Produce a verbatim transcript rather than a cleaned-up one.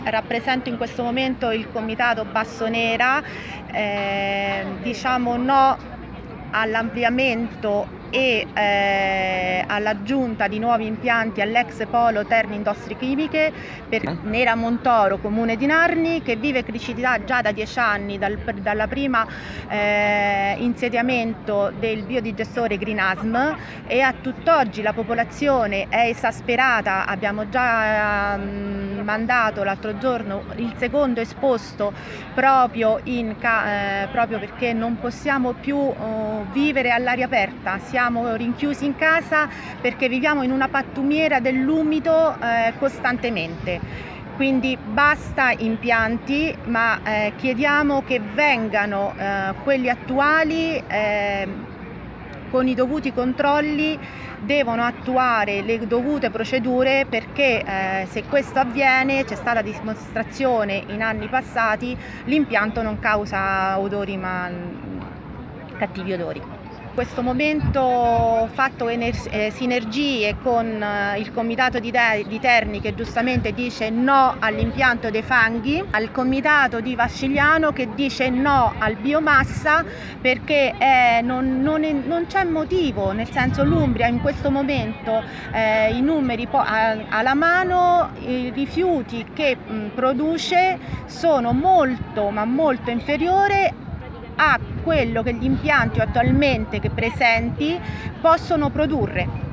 Rappresento in questo momento il comitato Bassonera, eh, diciamo no all'ampliamento e eh, all'aggiunta di nuovi impianti all'ex polo Terni Industrie Chimiche per Nera Montoro, comune di Narni, che vive criticità già da dieci anni dal dalla prima eh, insediamento del biodigestore Greenasm, e a tutt'oggi la popolazione è esasperata. Abbiamo già eh, mandato l'altro giorno il secondo esposto proprio, in ca- eh, proprio perché non possiamo più oh, vivere all'aria aperta. Siamo rinchiusi in casa perché viviamo in una pattumiera dell'umido eh, costantemente. Quindi basta impianti, ma eh, chiediamo che vengano eh, quelli attuali eh, con i dovuti controlli, devono attuare le dovute procedure, perché eh, se questo avviene, c'è stata dimostrazione in anni passati, l'impianto non causa odori, ma cattivi odori. In questo momento ho fatto eh, sinergie con eh, il comitato di, di Terni, che giustamente dice no all'impianto dei fanghi, al comitato di Vascigliano che dice no al biomassa, perché eh, non, non, è, non c'è motivo, nel senso l'Umbria in questo momento eh, i numeri alla mano, i rifiuti che mh, produce sono molto ma molto inferiori a quello che gli impianti attualmente che presenti possono produrre.